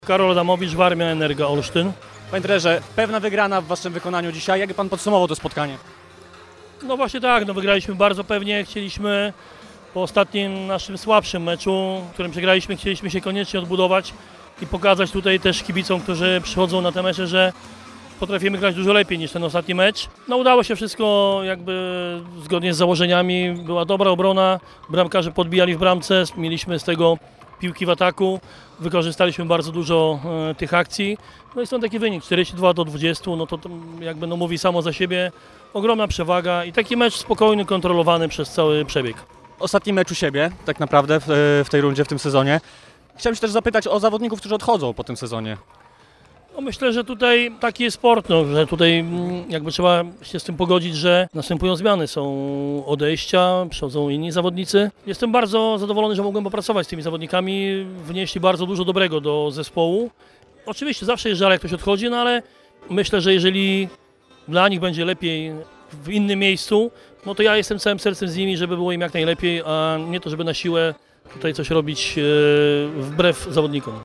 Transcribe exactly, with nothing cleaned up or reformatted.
Karol Adamowicz, Warmia Energa Olsztyn. Panie trenerze, pewna wygrana w waszym wykonaniu dzisiaj. Jak by pan podsumował to spotkanie? No właśnie tak, no wygraliśmy bardzo pewnie, chcieliśmy po ostatnim naszym słabszym meczu, w którym przegraliśmy, chcieliśmy się koniecznie odbudować i pokazać tutaj też kibicom, którzy przychodzą na te mecze, że potrafimy grać dużo lepiej niż ten ostatni mecz. No udało się wszystko jakby zgodnie z założeniami, była dobra obrona, bramkarze podbijali w bramce, mieliśmy z tego piłki w ataku, wykorzystaliśmy bardzo dużo e, tych akcji, no i stąd taki wynik, czterdzieści dwa do dwudziestu, no to, to jakby no mówi samo za siebie, ogromna przewaga i taki mecz spokojny, kontrolowany przez cały przebieg. Ostatni mecz u siebie, tak naprawdę, w, w tej rundzie, w tym sezonie. Chciałem się też zapytać o zawodników, którzy odchodzą po tym sezonie. No myślę, że tutaj taki jest sport, no, że tutaj mm, jakby trzeba się z tym pogodzić, że następują zmiany, są odejścia, przychodzą inni zawodnicy. Jestem bardzo zadowolony, że mogłem popracować z tymi zawodnikami, wnieśli bardzo dużo dobrego do zespołu. Oczywiście zawsze jest żal, jak ktoś odchodzi, no ale myślę, że jeżeli dla nich będzie lepiej w innym miejscu, no to ja jestem całym sercem z nimi, żeby było im jak najlepiej, a nie to, żeby na siłę tutaj coś robić e, wbrew zawodnikom.